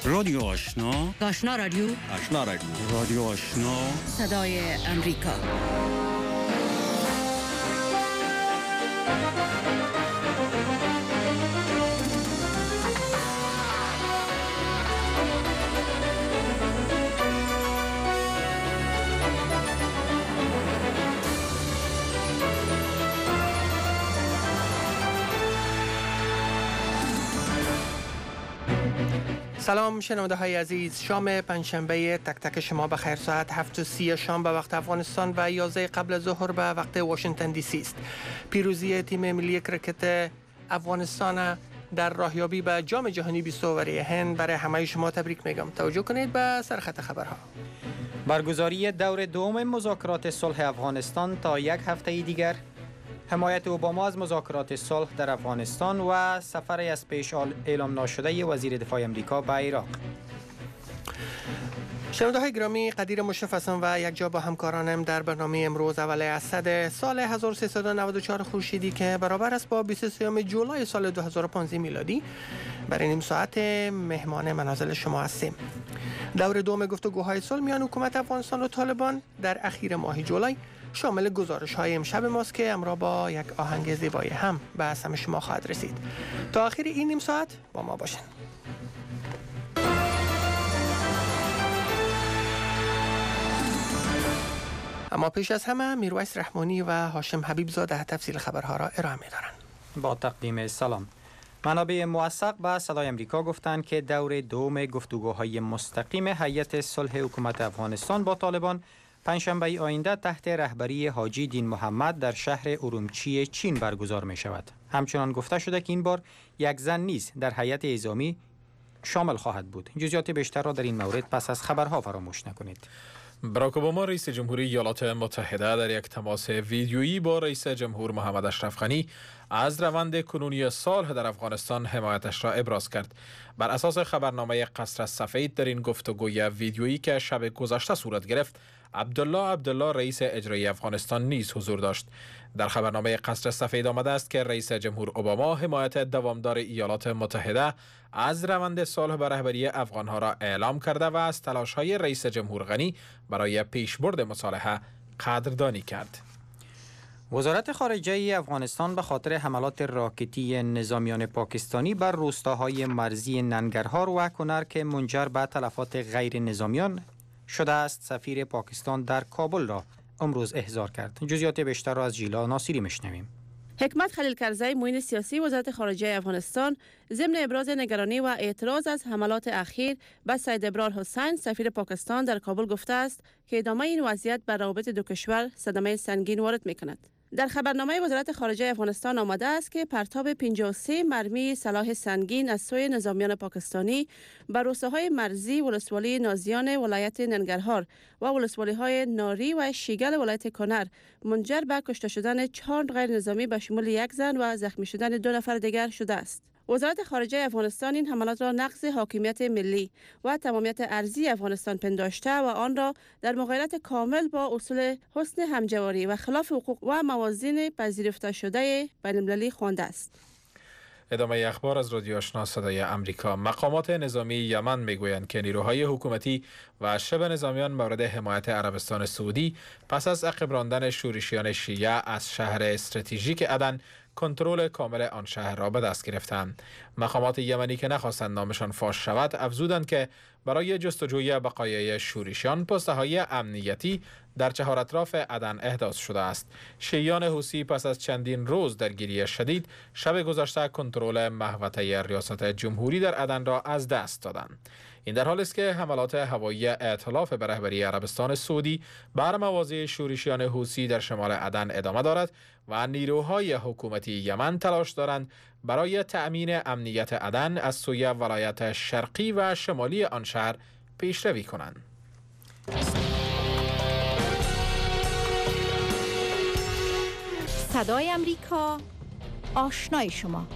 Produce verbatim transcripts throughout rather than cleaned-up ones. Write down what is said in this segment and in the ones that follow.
رادیو آشنا، آشنا رادیو، آشنا رادیو، رادیو آشنا، صدای امریکا. سلام شنونده های عزیز، شام پنجشنبه تک تک شما بخیر. ساعت هفت و سی شام به وقت افغانستان و یازده قبل از ظهر به وقت واشنگتن دی سی است. پیروزی تیم ملی کرکت افغانستان در راهیابی به جام جهانی بیست اوری هند برای همه شما تبریک میگم. توجه کنید به سرخط خبرها. برگزاری دور دوم مذاکرات صلح افغانستان تا یک هفته دیگر، حمایت اوباما از مذاکرات صلح در افغانستان و سفر از پیش اعلام ناشده وزیر دفاع امریکا به عراق. شنونده های گرامی، قدیر مشرف هستم و یک جا با همکارانم در برنامه امروز اول اسد سال هزار و سیصد و نود و چهار خورشیدی که برابر است با بیست و سه جولای سال دو هزار و پانزده میلادی برای نیم ساعت مهمان منازل شما هستیم. دور دوم گفتگوهای صلح میان حکومت افغانستان و طالبان در اخیر ماه جولای شامل گزارش های امشب ماست که همراه با یک آهنگ زیبای هم به اسم شما خواهد رسید. تا آخر این نیم ساعت با ما باشین. اما پیش از همه میرویس رحمانی و هاشم حبیب زاده تفصیل خبرها را ارائه می‌دارند. با تقدیم سلام. منابع موثق به صدای امریکا گفتند که دور دوم گفتگوهای مستقیم هیئت صلح حکومت افغانستان با طالبان پنجشنبه آینده تحت رهبری حاجی دین محمد در شهر ارومچی چین برگزار می شود. همچنان گفته شده که این بار یک زن نیز در هیئت اعزامی شامل خواهد بود. جزئیات بیشتر را در این مورد پس از خبرها فراموش نکنید. باراک اوباما رئیس جمهوری ایالات متحده در یک تماس ویدیویی با رئیس جمهور محمد اشرف غنی از روند کنونی صلح در افغانستان حمایتش را ابراز کرد. بر اساس خبرنامه قصر سفید در این گفتگوی ویدیویی که شب گذشته صورت گرفت، عبدالله عبدالله رئیس اجرایی افغانستان نیز حضور داشت. در خبرنامه قصر سفید آمده است که رئیس جمهور اوباما حمایت دوامدار ایالات متحده از روند صلح به رهبری افغانها را اعلام کرده و از تلاش‌های رئیس جمهور غنی برای پیشبرد مصالحه قدردانی کرد. وزارت خارجه افغانستان به خاطر حملات راکتی نظامیان پاکستانی بر روستاهای مرزی ننگرهار و کنر که منجر به تلفات غیر نظامیان شده است، سفیر پاکستان در کابل را امروز احضار کرد. جزئیات بیشتر را از جیلا ناصری میشنویم. حکمت خلیل کرزی، معین سیاسی وزارت خارجه افغانستان، ضمن ابراز نگرانی و اعتراض از حملات اخیر به سید ابرار حسین سفیر پاکستان در کابل گفته است که ادامه این وضعیت بر روابط دو کشور صدمه سنگین وارد می‌کند. در خبرنامه وزارت خارجه افغانستان آمده است که پرتاب پنجاه و سه مرمی سلاح سنگین از سوی نظامیان پاکستانی بر روستاهای مرزی ولسوالی نازیان ولایت ننگرهار و ولسوالی‌های ناری و شیگل ولایت کنر منجر به کشته شدن چهار غیر نظامی به شمول یک زن و زخمی شدن دو نفر دیگر شده است. وزارت خارجه افغانستان این حملات را نقض حاکمیت ملی و تمامیت ارضی افغانستان پنداشته و آن را در مغایرت کامل با اصول حسن همجواری و خلاف حقوق و موازین پذیرفته شده بین‌المللی خوانده است. ادامه اخبار از رادیو آشنا صدای امریکا. مقامات نظامی یمن میگویند که نیروهای حکومتی و شبه نظامیان مورد حمایت عربستان سعودی پس از عقب راندن شورشیان شیعه از شهر استراتژیک عدن کنترل کامل آن شهر را به دست گرفتند. مقامات یمنی که نخواستند نامشان فاش شود افزودند که برای جستجوی بقایای شورشیان پست‌های امنیتی در چهار اطراف عدن احداث شده است. شیعیان حوثی پس از چندین روز درگیری شدید شب گذشته کنترل محوطه ریاست جمهوری در عدن را از دست دادند. این در حالی است که حملات هوایی ائتلاف به رهبری عربستان سعودی بر مواضع شورشیان حوثی در شمال عدن ادامه دارد و نیروهای حکومتی یمن تلاش دارند برای تأمین امنیت عدن از سوی ولایت شرقی و شمالی آن شهر پیشروی کنند. صدای امریکا، آشنای شما.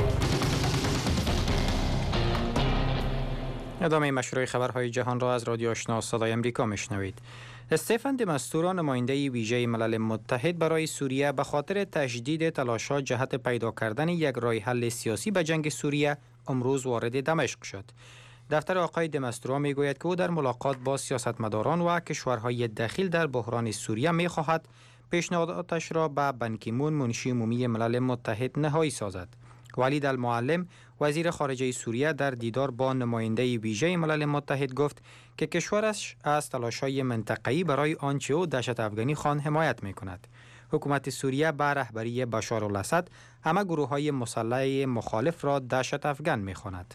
ادامه مشروع خبرهای جهان را از رادیو آشنا صدای امریکا میشنوید. استفان د مستورا، نماینده ویژه ملل متحد برای سوریه، به خاطر تجدید تلاش‌ها جهت پیدا کردن یک راه حل سیاسی به جنگ سوریه امروز وارد دمشق شد. دفتر آقای دمسترو می گوید که او در ملاقات با سیاستمداران و کشورهای دخیل در بحران سوریه می خواهد پیشنهاداتش را به بان کی مون منشی عمومی ملل متحد نهایی سازد. ولید المعلم وزیر خارجه سوریه در دیدار با نماینده ویژه ملل متحد گفت که کشورش از تلاش‌های منطقه‌ای برای آنچه او دهشت افغانی خوان حمایت می‌کند. حکومت سوریه به رهبری بشار الاسد همه گروه‌های مسلح مخالف را دهشت افغان می‌خواند.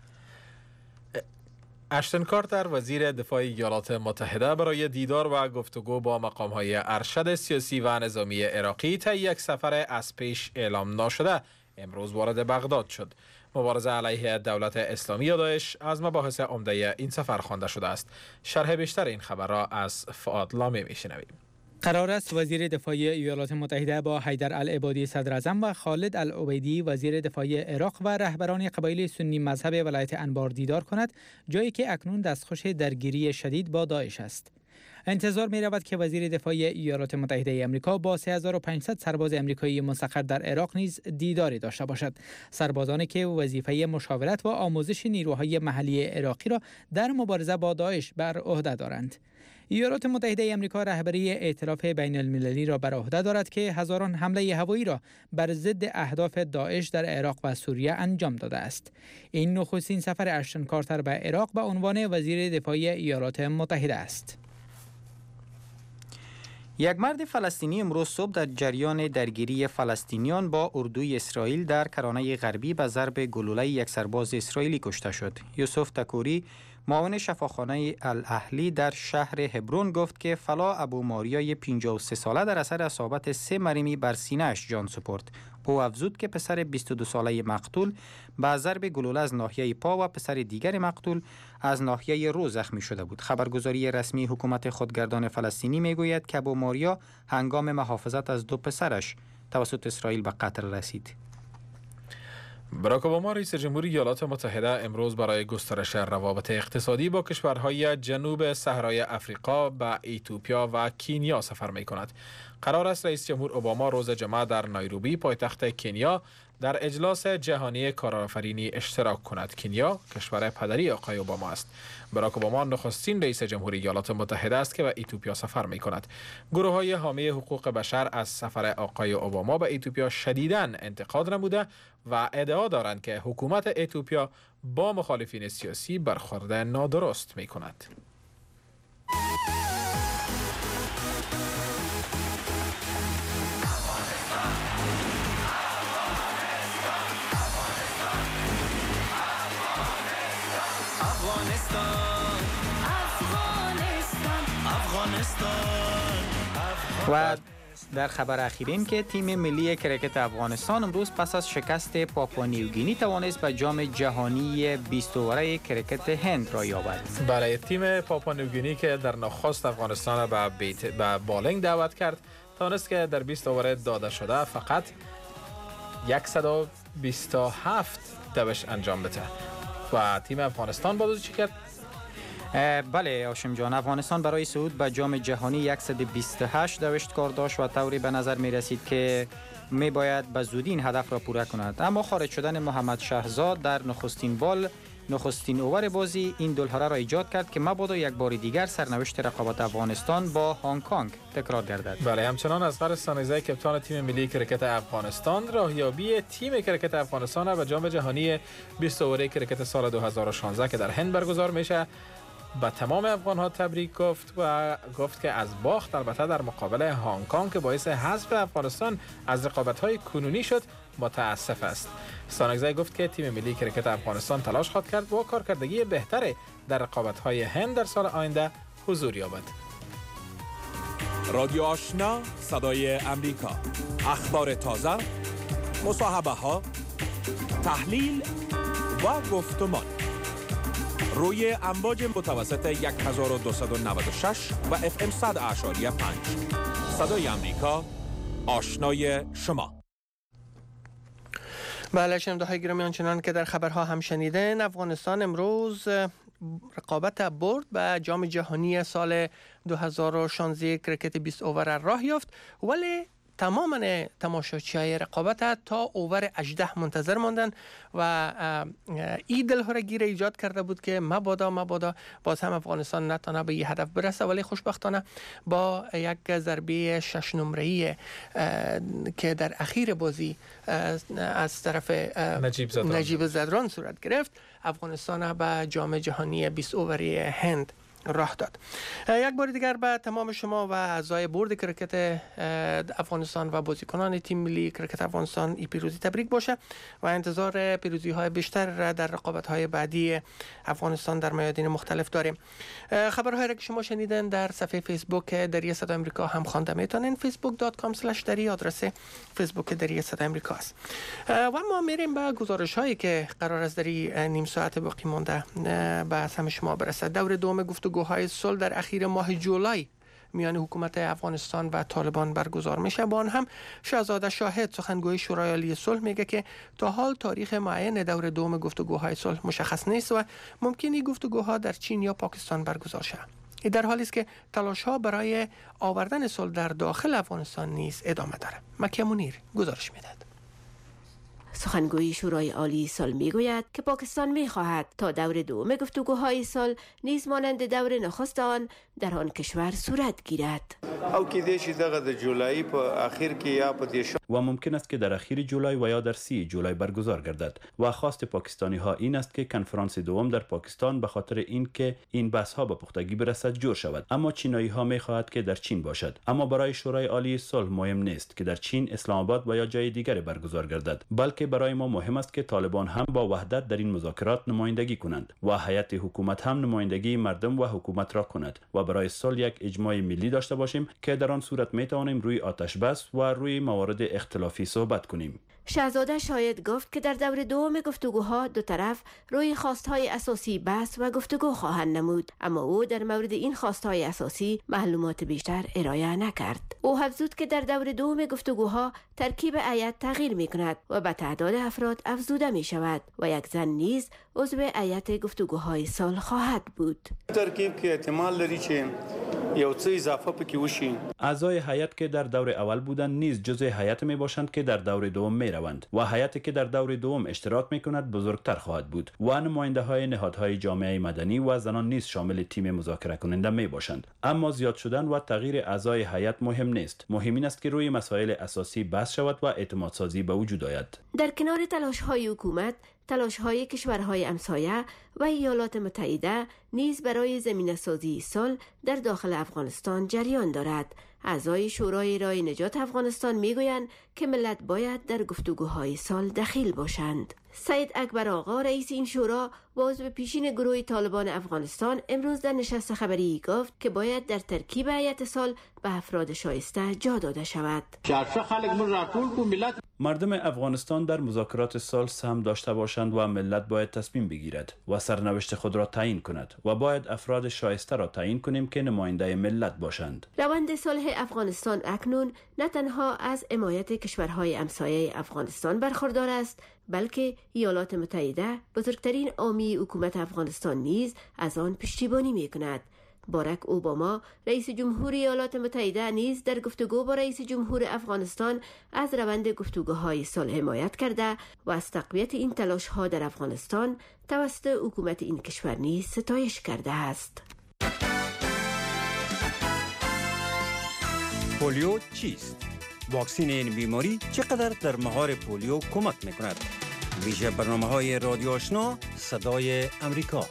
اشتن کارتر وزیر دفاع ایالات متحده برای دیدار و گفتگو با مقام‌های ارشد سیاسی و نظامی عراقی طی یک سفر از پیش اعلام نشده امروز وارد بغداد شد. مبارزه علیه دولت اسلامی یا داعش از مباحث عمده این سفر خوانده شده است. شرح بیشتر این خبر را از فؤاد لامی میشنویم. قرار است وزیر دفاع ایالات متحده با حیدر العبادی صدر اعظم و خالد العبیدی وزیر دفاع عراق و رهبران قبایل سنی مذهب ولایت انبار دیدار کند، جایی که اکنون دستخوش درگیری شدید با داعش است. انتظار می رود که وزیر دفاع ایالات متحده آمریکا با سه هزار و پانصد سرباز آمریکایی مستقر در عراق نیز دیداری داشته باشد. سربازانی که وظیفه مشاورت و آموزش نیروهای محلی عراقی را در مبارزه با داعش بر عهده دارند. ایالات متحده آمریکا رهبری ائتلاف بین المللی را بر عهده دارد که هزاران حمله هوایی را بر ضد اهداف داعش در عراق و سوریه انجام داده است. این نخستین سفر اشتن کارتر به عراق به عنوان وزیر دفاع ایالات متحده است. یک مرد فلسطینی امروز صبح در جریان درگیری فلسطینیان با اردوی اسرائیل در کرانه غربی به ضرب گلوله یک سرباز اسرائیلی کشته شد. یوسف تکوری معاون شفاخانه الاهلی در شهر هبرون گفت که فلا ابو ماریای پنجاه و سه ساله در اثر اصابت سه مرمی بر سینه‌اش جان سپرد. او افزود که پسر بیست و دو ساله مقتول با ضرب گلوله از ناحیه پا و پسر دیگر مقتول از ناحیه رو زخمی شده بود. خبرگزاری رسمی حکومت خودگردان فلسطینی میگوید که ابو ماریا هنگام محافظت از دو پسرش توسط اسرائیل به قتل رسید. باراک اوباما رئیس جمهوری ایالات متحده امروز برای گسترش روابط اقتصادی با کشورهای جنوب صحرای افریقا به ایتوپیا و کینیا سفر می کند. قرار است رئیس جمهور اوباما روز جمعه در نایروبی پایتخت کنیا در اجلاس جهانی کارآفرینی اشتراک کند. کنیا کشور پدری آقای اوباما است. باراک اوباما نخستین رئیس جمهوری ایالات متحده است که به ایتوپیا سفر می کند. گروه های حامی حقوق بشر از سفر آقای اوباما به ایتوپیا شدیداً انتقاد نموده و ادعا دارند که حکومت ایتوپیا با مخالفین سیاسی برخورد نادرست می کند. و در خبر اخیر این که تیم ملی کرکت افغانستان امروز پس از شکست پاپوا نیوگینی توانست به جام جهانی بیست اوره کرکت هند را یابد. برای تیم پاپوا نیوگینی که در نخست افغانستان به بیت به بالینگ دعوت کرد، توانست که در بیست اوره داده شده فقط صد و بیست و هفت دوش انجام بده و تیم افغانستان بازی چی کرد؟ بله هاشم جان، افغانستان برای صعود به جام جهانی صد و بیست و هشت دوشت کار داشت و طوری به نظر می رسید که می باید به زودی این هدف را پوره کند، اما خارج شدن محمد شهزاد در نخستین بال نخستین اوور بازی این دلهره را ایجاد کرد که مبادا یک بار دیگر سرنوشت رقابت افغانستان با هنگ کنگ تکرار گردد. بله، همچنان اصغر ثانیزاده کپتان تیم ملی کرکت افغانستان راهیابی تیم کرکت افغانستان را به جام جهانی بیست اوره کرکت سال دو هزار و شانزده که در هند برگزار میشه به تمام افغان ها تبریک گفت و گفت که از باخت البته در مقابل هنگ کنگ که باعث حذف افغانستان از رقابت های کنونی شد متاسف است. سانگزای گفت که تیم ملی کرکت افغانستان تلاش خواهد کرد با کارکردگی بهتری در رقابت های هند در سال آینده حضور یابد. رادیو آشنا صدای امریکا، اخبار تازه، مصاحبه ها، تحلیل و گفتمان روی امواج متوسط هزار و دویست و نود و شش و اف ام صد اعشاری پنج. صدای امریکا، آشنای شما. بله شنونده های گرامی، آنچنان که در خبرها هم شنیدن، افغانستان امروز رقابت برد به جام جهانی سال دو هزار و شانزده کرکت بیست اوور راه یافت، ولی تماما تماشاچی‌های رقابت تا اوور هجده منتظر ماندن و این دلهرگی را ایجاد کرده بود که مبادا مبادا باز هم افغانستان نتانه به یه هدف برسه، ولی خوشبختانه با یک ضربه شش نمره‌ای که در اخیر بازی از طرف نجیب زدران, نجیب زدران صورت گرفت، افغانستان به جام جهانی بیست اووری هند راه داد. یک بار دیگر به تمام شما و اعضای بورد کرکت افغانستان و بازیکنان تیم ملی کرکت افغانستان ای پیروزی تبریک باشه و انتظار پیروزی های بیشتر در رقابت های بعدی افغانستان در میادین مختلف داریم. خبرهایی را که شما شنیدن در صفحه فیسبوک دری صدای آمریکا هم خوانده میتونین، فیسبوک دات کام اسلش دری آدرس فیسبوک دری صدای آمریکا است. و ما میریم به گزارش هایی که قرار است در نیم ساعت باقی مانده به همه شما برسه. دور دوم گفتگوهای صلح در اخیر ماه جولای میان حکومت افغانستان و طالبان برگزار میشه. با آن هم شاهزاده شاهد سخنگوی شورای عالی صلح میگه که تا حال تاریخ معین دور دوم گفتگوهای صلح مشخص نیست و ممکنه گفتگوها در چین یا پاکستان برگزار شود. این در حالی است که تلاش ها برای آوردن صلح در داخل افغانستان نیز ادامه داره. مکه منیر گزارش میدهد. سخنگوی شورای عالی صلح میگوید که پاکستان میخواهد تا دور دوم گفتگوهای صلح نیز مانند دور نخست آن در آن کشور صورت گیرد. او کې دې شي دغه د جولای په اخر کې یا په دې و ممکن است که در اخیر جولای و یا در سی جولای برگزار گردد و خواست پاکستانی ها این است که کنفرانس دوم در پاکستان به خاطر این که این بحث ها به پختگی برسد جور شود، اما چینایی ها میخواهد که در چین باشد. اما برای شورای عالی صلح مهم نیست که در چین، اسلام آباد و یا جای دیگر برگزار گردد، بلکه برای ما مهم است که طالبان هم با وحدت در این مذاکرات نمایندگی کنند و هیئت حکومت هم نمایندگی مردم و حکومت را کند و برای صلح یک اجماع ملی داشته باشیم که در آن صورت می توانیم روی آتش بس و روی موارد اختلافی صحبت کنیم. شاهزاده شاید گفت که در دور دوم گفتگوها دو طرف روی خواستهای اساسی بحث و گفتگو خواهند نمود، اما او در مورد این خواستهای اساسی معلومات بیشتر ارائه نکرد. او افزود که در دور دوم گفتگوها ترکیب هیئت تغییر می کند و به تعداد افراد افزوده می شود و یک زن نیز عضو هیئت گفتگوهای صلح خواهد بود. ترکیب که احتمال لري چې یو څه اضافه پکې وشي. اعضای هیئت که در دور اول بودند نیز جزء هیئت می باشند که در دور دوم می روند و هیئتی که در دور دوم اشتراک می کند بزرگتر خواهد بود و نماینده های نهادهای جامعه مدنی و زنان نیز شامل تیم مذاکره کننده می باشند. اما زیاد شدن و تغییر اعضای هیئت مهم نیست. مهم این است که روی مسائل اساسی بحث شود و اعتماد سازی به وجود آید. در کنار تلاش های حکومت، تلاش های کشورهای همسایه و ایالات متحده نیز برای زمینه سازی صلح در داخل افغانستان جریان دارد. اعضای شورای رای نجات افغانستان میگویند که ملت باید در گفتگوهای صلح دخیل باشند. سید اکبر آقا رئیس این شورا و عضو پیشین گروه طالبان افغانستان امروز در نشست خبری گفت که باید در ترکیب هیئت صلح به افراد شایسته جا داده شود. مردم افغانستان در مذاکرات صلح سهم داشته باشند و ملت باید تصمیم بگیرد و سرنوشت خود را تعیین کند و باید افراد شایسته را تعیین کنیم که نماینده ملت باشند. روند صلح افغانستان اکنون نه تنها از حمایت کشورهای همسایه افغانستان برخوردار است، بلکه ایالات متحده بزرگترین حامی حکومت افغانستان نیز از آن پشتیبانی می‌کند. باراک اوباما رئیس جمهور ایالات متحده نیز در گفتگو با رئیس جمهور افغانستان از روند گفتگوهای صلح حمایت کرده و از تقویت این تلاش‌ها در افغانستان توسط حکومت این کشور نیز ستایش کرده است. پولیو چیست؟ واکسین این بیماری چقدر در مهار پولیو کمک میکند؟ ویژه برنامه‌های رادیو آشنا صدای امریکا.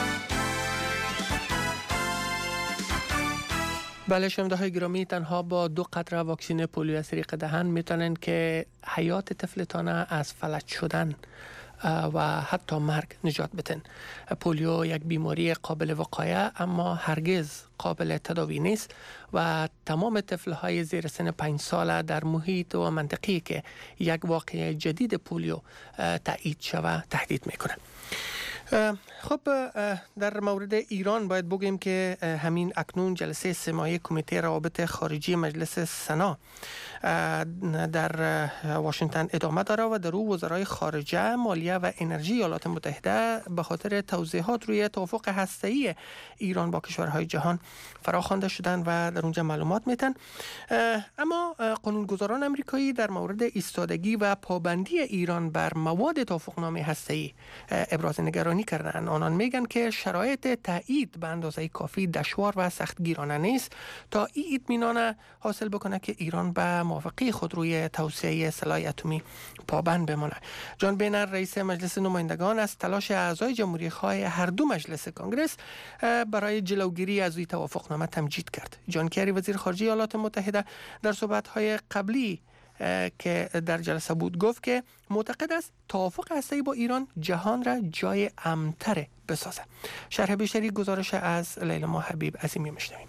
بله شنونده های گرامی، تنها با دو قطره واکسن پولیو از طریق دهن میتونن که حیات طفلتان از فلج شدن و حتی مرگ نجات بدن. پولیو یک بیماری قابل وقایه اما هرگز قابل تداوی نیست و تمام طفل‌های زیر سن پنج ساله در محیط و منطقه‌ای که یک واقعه جدید پولیو تایید شود تهدید میکنه. خب در مورد ایران باید بگیم که همین اکنون جلسه سه‌ماهه کمیته روابط خارجی مجلس سنا در واشنگتن ادامه داره و در او وزرای خارجه، مالیه و انرژی ایالات متحده به خاطر توضیحات روی توافق هسته‌ای ایران با کشورهای جهان فراخوانده شدند و در اونجا معلومات میتن. اما قانونگذاران امریکایی در مورد ایستادگی و پابندی ایران بر مواد توافقنامه هسته‌ای ابراز نگرانی کردند. آنان میگن که شرایط تایید به اندازه کافی دشوار و سختگیرانه نیست تا این اطمینان حاصل بکنه که ایران به موافقه خود روی توسعه سلاح اتمی پابند بمانه. جان بینر رئیس مجلس نمایندگان از تلاش اعضای جمهوری خواه هر دو مجلس کانگرس برای جلوگیری از این توافقنامه تمجید کرد. جان کری وزیر خارجه ایالات متحده در صحبت‌های قبلی که در جلسه بود گفت که معتقد است توافق هسته‌ای با ایران جهان را جای امن‌تر بسازه. شرح بیشتری گزارش از لیلا حبیب عظیمی میشنویم.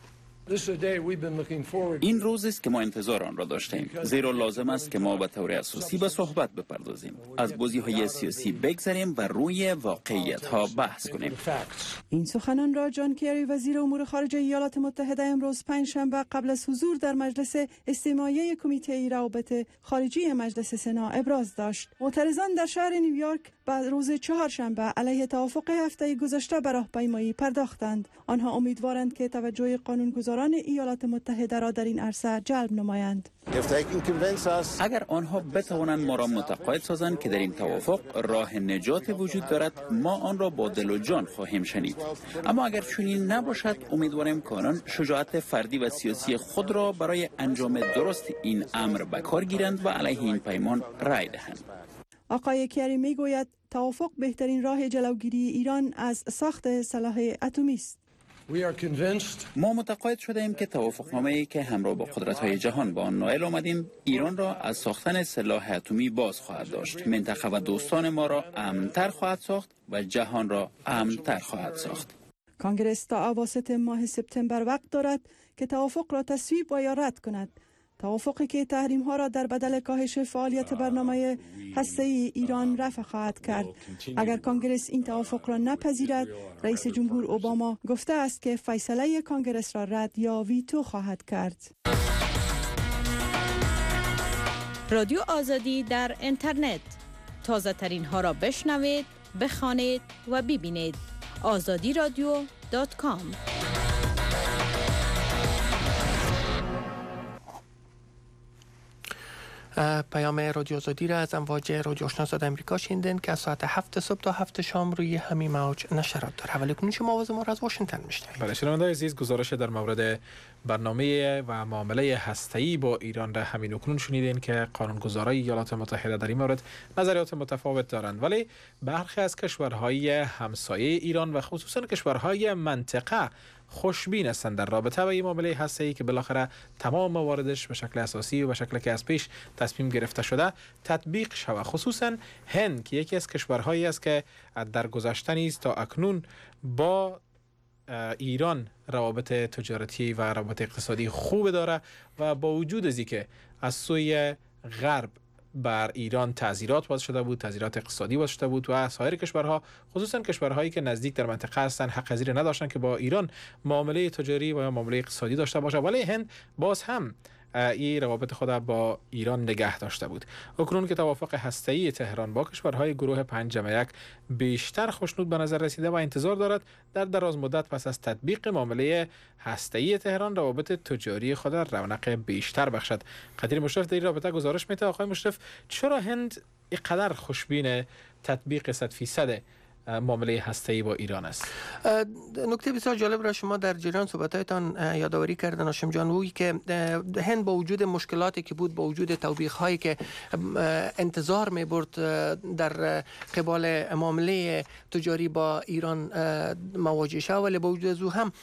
این روزی است که ما انتظار آن را داشتیم، زیرا لازم است که ما به طور اساسی به صحبت بپردازیم، از بازی‌های سیاسی بگذریم و روی واقعیت‌ها بحث کنیم. این سخنان را جان کری وزیر امور خارجه ایالات متحده امروز پنجشنبه قبل از حضور در مجلس استماعیه کمیته روابط خارجی مجلس سنا ابراز داشت. معترضان در شهر نیویورک بعد روز چهارشنبه علیه توافق هفته گذشته به راهپیمایی پرداختند. آنها امیدوارند که توجه قانونگذاران ایالات متحده را در این عرصه جلب نمایند. اگر آنها بتوانند ما را متقاعد سازند که در این توافق راه نجات وجود دارد، ما آن را با دل و جان خواهیم شنید. اما اگر چنین نباشد، امیدواریم که آنان شجاعت فردی و سیاسی خود را برای انجام درست این امر به کار گیرند و علیه این پیمان رای دهند. آقای کری میگوید توافق بهترین راه جلوگیری ایران از ساخت سلاح اتمی است. ما متقاعد شده ایم که توافقنامه‌ای که همراه با قدرت‌های جهان با آن نائل آمدیم ایران را از ساختن سلاح اتمی باز خواهد داشت، منطقه و دوستان ما را امن‌تر خواهد ساخت و جهان را امن‌تر خواهد ساخت. کانگرس تا اواسط ماه سپتامبر وقت دارد که توافق را تصویب و یا رد کند. توافقی که تحریم ها را در بدل کاهش فعالیت برنامه هسته‌ای ایران رفع خواهد کرد. اگر کانگرس این توافق را نپذیرد، رئیس جمهور اوباما گفته است که فیصله کانگرس را رد یا ویتو خواهد کرد. رادیو آزادی در اینترنت، تازه ترین ها را بشنوید، بخوانید و ببینید. آزادی رادیو دات کام. پیام رادیو آزادی را از امواج رادیو آشنا صدای آمریکا شنیدین که از ساعت هفت صبح تا هفت شام روی همین موج نشرات داره. ولی کنون شما آواز ما را از واشنگتن میشنوید. بله شنوندگان عزیز، گزارش در مورد برنامه و معامله هسته‌ای با ایران را همین اکنون شنیدین که قانونگذارای ایالات متحده در این مورد نظریات متفاوت دارند، ولی برخی از کشورهای همسایه ایران و خصوصا کشورهای منطقه خوشبین هستند در رابطه با این معامله هسته‌ای که بالاخره تمام مواردش به شکل اساسی و به شکلی که از پیش تصمیم گرفته شده تطبیق شود. خصوصا هند که یکی از کشورهایی است که در گذشته نیز تا اکنون با ایران روابط تجارتی و روابط اقتصادی خوب داره و با وجود از اینکه از سوی غرب بر ایران تعزیرات وضع شده بود، تعزیرات اقتصادی وضع شده بود و سایر کشورها خصوصا کشورهایی که نزدیک در منطقه هستند حق پذیر نداشتن که با ایران معامله تجاری و یا معامله اقتصادی داشته باشه، ولی هند باز هم این روابط خود با ایران نگه داشته بود. اکنون که توافق هسته‌ای تهران با کشورهای گروه پنج جمع یک بیشتر خوشنود به نظر رسیده و انتظار دارد در دراز مدت پس از تطبیق معامله هسته‌ای تهران روابط تجاری خود رونق بیشتر بخشد. قدیر مشرف در این رابطه گزارش میده. آقای مشرف، چرا هند اینقدر خوشبین تطبیق صد فیصد معامله هسته‌ای با ایران است؟ نکته بسیار جالب را شما در جریان صحبت‌هایتان یادآوری کردن هاشم جان، وی که هند با وجود مشکلاتی که بود، با وجود توبیخ‌هایی که انتظار می‌برد در قبال معامله تجاری با ایران مواجه شد، ولی با وجود از او هم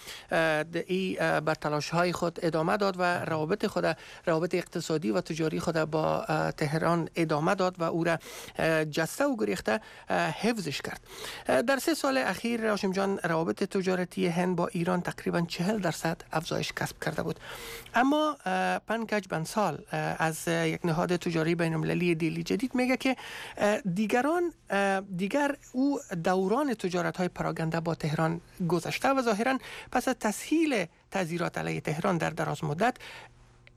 ای بر تلاش‌های خود ادامه داد و روابط خود روابط اقتصادی و تجاری خود با تهران ادامه داد و او را جسته و گریخته حفظش کرد. در سه سال اخیر هاشم جان روابط تجارتی هند با ایران تقریبا چهل درصد افزایش کسب کرده بود. اما پنکج بنسال از یک نهاد تجاری بین المللی دیلی جدید میگه که دیگران دیگر او دوران تجارت های پراگنده با تهران گذشته و ظاهرا پس از تسهیل تعزیرات علیه تهران در دراز مدت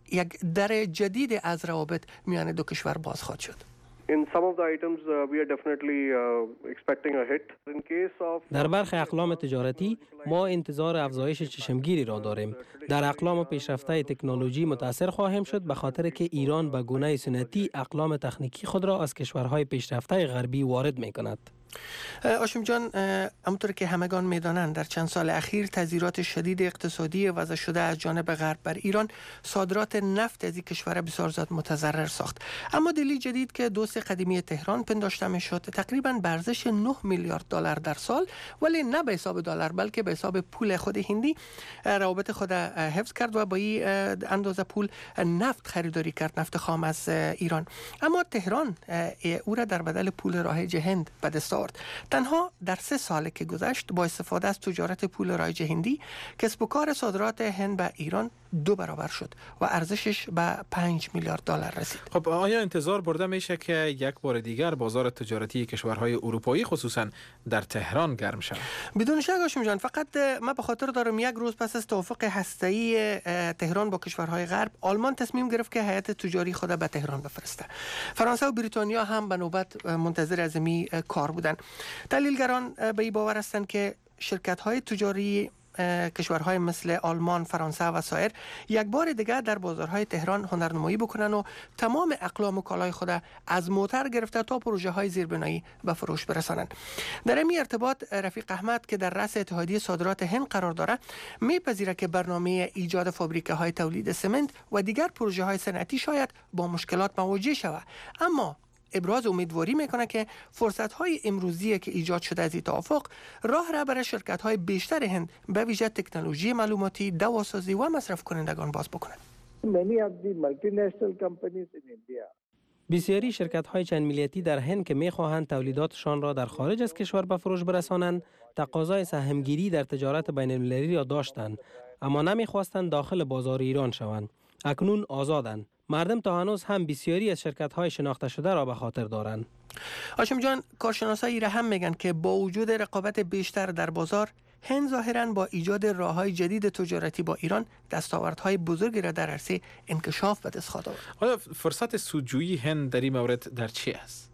یک در جدید از روابط میان دو کشور باز خواهد شد. In some of the items uh, we are definitely uh, expecting a hit. In case of در برخی اقلام تجارتی ما انتظار افزایش چشمگیری را داریم. در اقلام پیشرفته تکنولوژی متاثر خواهیم شد به خاطر که ایران به گونه سنتی اقلام تکنیکی خود را از کشورهای پیشرفته غربی وارد می‌کند. هاشم جان، همونطور که همگان میدانند در چند سال اخیر تضییعات شدید اقتصادی وضع شده از جانب غرب بر ایران صادرات نفت از این کشور بسیار زیاد متضرر ساخت. اما دلیل جدید که دوست قدیمی تهران پنداشته میشد تقریبا به ارزش نه میلیارد دلار در سال، ولی نه به حساب دلار بلکه به حساب پول خود هندی روابط خود حفظ کرد و با این اندازه پول نفت خریداری کرد، نفت خام از ایران. اما تهران او را در بدل پول رایج هند به دست آورد. تنها در سه سال که گذشت با استفاده از تجارت پول رایج هندی کسب و کار صادرات هند به ایران دو برابر شد و ارزشش به پنج میلیارد دلار رسید. خب آیا انتظار برده میشه که یک بار دیگر بازار تجارتی کشورهای اروپایی خصوصا در تهران گرم شود؟ بدون شک هاشم جان، فقط من به خاطر دارم یک روز پس از توافق هسته‌ای تهران با کشورهای غرب، آلمان تصمیم گرفت که هیئت تجاری خود به تهران بفرسته. فرانسه و بریتانیا هم به نوبت منتظر از این کار بودند. تحلیلگران به این باور هستند که شرکت‌های تجاری کشورهای مثل آلمان، فرانسه و سایر یک بار دیگر در بازارهای تهران هنرنمایی بکنن و تمام اقلام و کالای خود از موتر گرفته تا پروژه های زیربنایی به فروش برسانند. در این ارتباط رفیق احمد که در رأس اتحادیه صادرات هند قرار داره میپذیره که برنامه ایجاد فابریکه های تولید سمنت و دیگر پروژه های صنعتی شاید با مشکلات مواجه شود، اما ابراز امیدواری میکنه که فرصت‌های امروزی که ایجاد شده از این توافق راه را برای شرکت‌های بیشتر هند به ویژه تکنولوژی معلوماتی، دواسازی و مصرف کنندگان باز بکنند. بسیاری شرکت‌های چند ملیتی در هند که می‌خواهند تولیداتشان را در خارج از کشور به فروش برسانند، تقاضای سهمگیری در تجارت بین‌المللی را داشتند، اما نمی‌خواستند داخل بازار ایران شوند. اکنون آزادند. مردم تا هنوز هم بسیاری از شرکت‌های شناخته شده را به خاطر دارند. هاشم جان، کارشناسایی را هم میگن که با وجود رقابت بیشتر در بازار، هند ظاهراً با ایجاد راه‌های جدید تجارتی با ایران دستاوردهای بزرگی را در عرصه انکشاف به دست خواهد آورد. آیا فرصت سودجویی هند در این مورد در چی است؟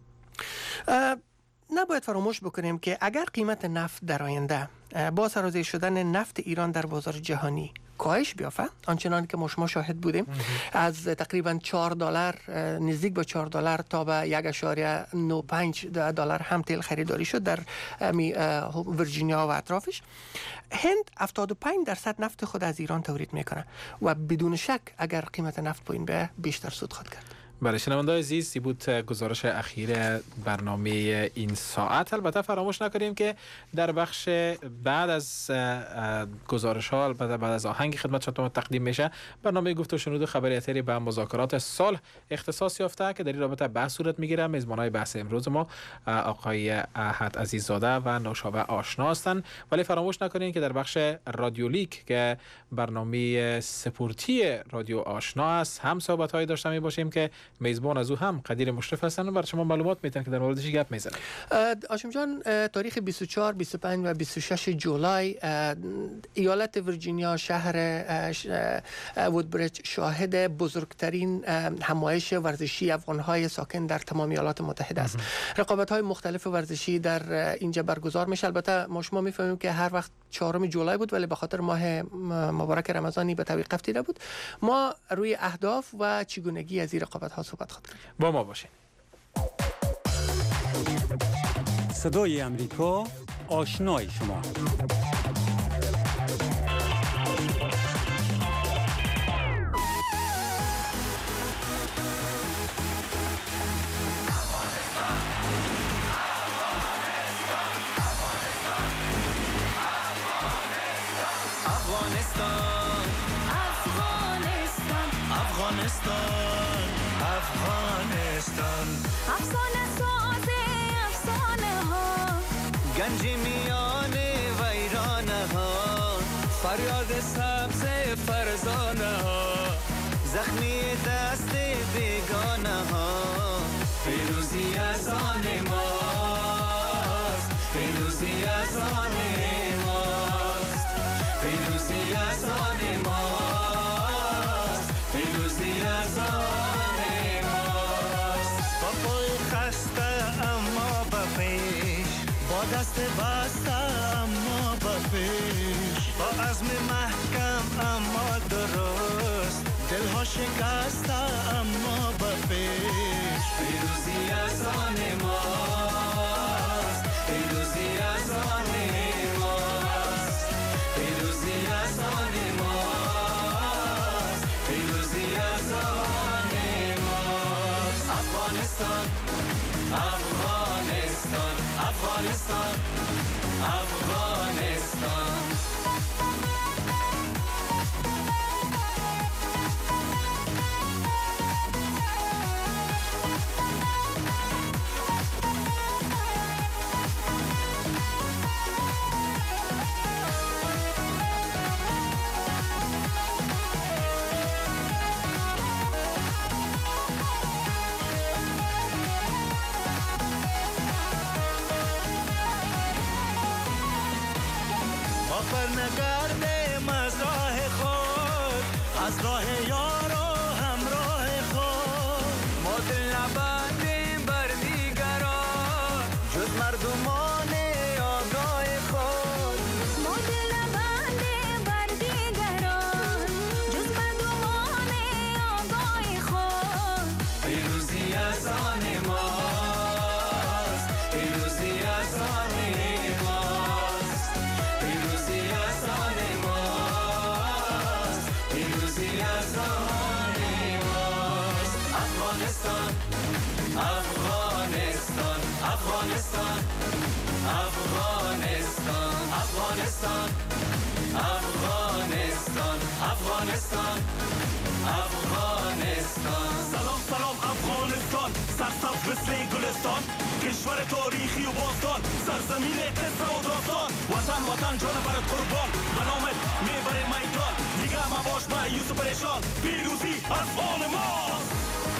نباید فراموش بکنیم که اگر قیمت نفت در آینده با سرازیر شدن نفت ایران در بازار جهانی کاهش بیافته، آنچنان که ما شما شاهد بودیم، از تقریبا چهار دلار نزدیک به چهار دلار تا به یک اشاریه نه پنج دلار هم تیل خریداری شد در ورجینیا و اطرافش. هند هفتاد و پنج درصد نفت خود از ایران تولید میکنه و بدون شک اگر قیمت نفت پایین به بیشتر سود خواهد کرد. بله شنونده‌های عزیز، این بود گزارش اخیر برنامه این ساعت. البته فراموش نکنیم که در بخش بعد از گزارش ها، البته بعد از آهنگ خدمت شما تقدیم میشه برنامه گفت و شنود خبری اتری به مذاکرات صلح اختصاص یافته که در این رابطه بحث صورت میگیره. میزبانای بحث امروز ما آقای احد عزیززاده و نوشابه آشنا هستند. ولی فراموش نکنید که در بخش رادیو لیک که برنامه سپورتی رادیو آشنا است هم صحبت هایی داشته می باشیم که میزبان از او هم قدیر مشرف هستن و برای شما معلومات میتن که در موردش گپ میزنن. هاشم جان، تاریخ بیست و چهار، بیست و پنج و بیست و شش جولای ایالت ورجینیا شهر وودبریج شاهد بزرگترین همایش ورزشی افغان‌های ساکن در تمام ایالات متحده است. رقابت‌های مختلف ورزشی در اینجا برگزار میشه. البته ما شما میفهمیم که هر وقت چهارم جولای بود ولی به خاطر ماه مبارک رمضانی به توقف دیده بود. ما روی اهداف و چگونگی از این رقابت‌ها صحبت خواهیم کرد. با ما باشین. صدای امریکا، آشنای شما. افغانستان افغانستان افسانه ساز افسانه ها، گنج میان ویرانه ها، فریاد سبز فرزانه ها، زخمی دست بیگانه ها. پیروزی از آن ماست، پیروزی از آن ماست، پیروزی از آن ماست، پیروزی دست بسته اما با پیش، با عزم محکم اما درست، دلها شکسته اما با پیش. پیروزی از آن ماست، پیروزی از آن ماست، پیروزی از آن ماست، پیروزی از آن ماست. افغانستان، افغانستان، افغانستان، افغانستان. برنگردیم از راه خود، از راه یار و همراه خود. ما دل نبندیم بر دیگران جز مردمان آگاه خود. ما دل نبندیم بر دیگران جز مردمان آگاه خود. پیروزی از آن ماست، پیروزی از آن ماست، پیروزی از آن ماست، پیروزی از آن ماست. افغانستان، افغانستان، افغانستان، افغانستان، افغانستان، افغانستان، افغانستان، افغانستان. سلام سلام افغانستان، سرسبز مثل گلستان، کشور تاریخی و باستان، سرزمین قصه و داستان. وطن وطن جان برات قربان، به نامت میبره میدان. دیگه مباش مایوس و پریشان، پیروزی از آن ماست.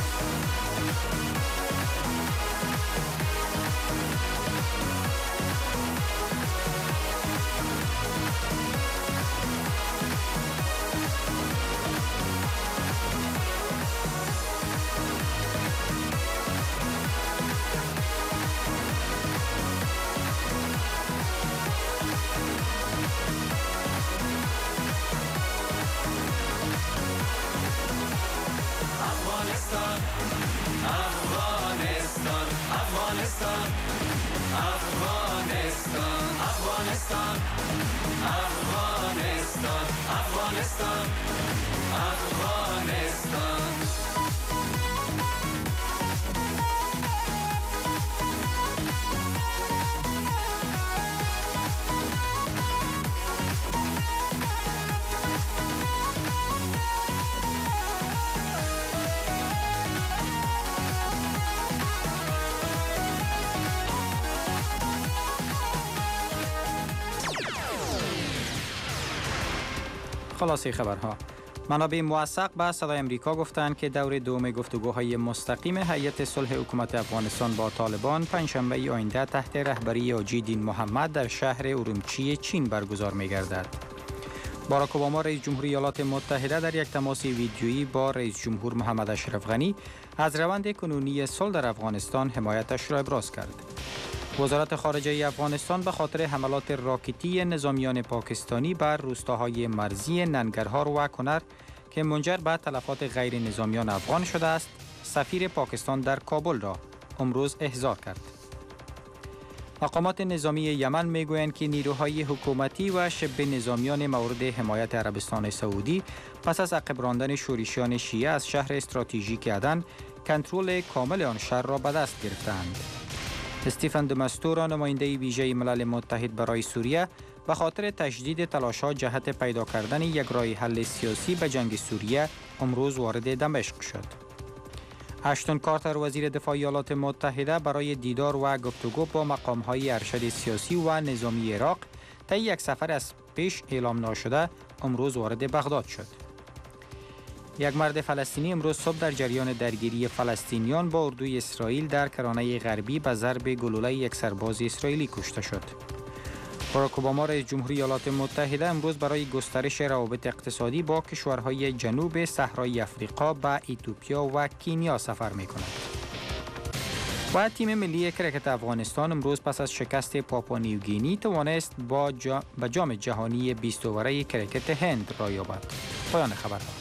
Afghanistan, Afghanistan, Afghanistan, Afghanistan, Afghanistan, Afghanistan, Afghanistan, Afghanistan. خلاصه خبرها. منابع موثق به صدای امریکا گفتند که دور دوم گفتگوهای مستقیم هیئت صلح حکومت افغانستان با طالبان پنجشنبه آینده تحت رهبری حاجی دین محمد در شهر ارومچی چین برگزار می‌گردد. باراک اوباما رئیس جمهوری ایالات متحده در یک تماس ویدیویی با رئیس جمهور محمد اشرف غنی از روند کنونی صلح در افغانستان حمایتش را ابراز کرد. وزارت خارجه افغانستان به خاطر حملات راکتی نظامیان پاکستانی بر روستاهای مرزی ننگرهار و کنر که منجر به تلفات غیر نظامیان افغان شده است، سفیر پاکستان در کابل را امروز احضار کرد. مقامات نظامی یمن میگویند که نیروهای حکومتی و شبه نظامیان مورد حمایت عربستان سعودی پس از عقب راندن شورشیان شیعه از شهر استراتژیک عدن کنترل کامل آن شهر را به دست گرفتند. استیفن دمستورا، نماینده ویژه ملل متحد برای سوریه، به خاطر تشدید تلاش‌ها جهت پیدا کردن یک راه حل سیاسی به جنگ سوریه امروز وارد دمشق شد. اشتون کارتر، وزیر دفاع ایالات متحده، برای دیدار و گفتگو با مقام‌های ارشد سیاسی و نظامی عراق طی یک سفر از پیش اعلام ناشده امروز وارد بغداد شد. یک مرد فلسطینی امروز صبح در جریان درگیری فلسطینیان با اردوی اسرائیل در کرانه غربی به ضرب گلوله یک سرباز اسرائیلی کشته شد. باراک اوباما رئیس جمهوری ایالات متحده امروز برای گسترش روابط اقتصادی با کشورهای جنوب صحرای افریقا به اتیوپیا و کینیا سفر می‌کند. و تیم ملی کرکت افغانستان امروز پس از شکست پاپوا نیوگینی توانست با جا... به جام جهانی بیست اووره کرکت هند را یابد. پایان خبرها.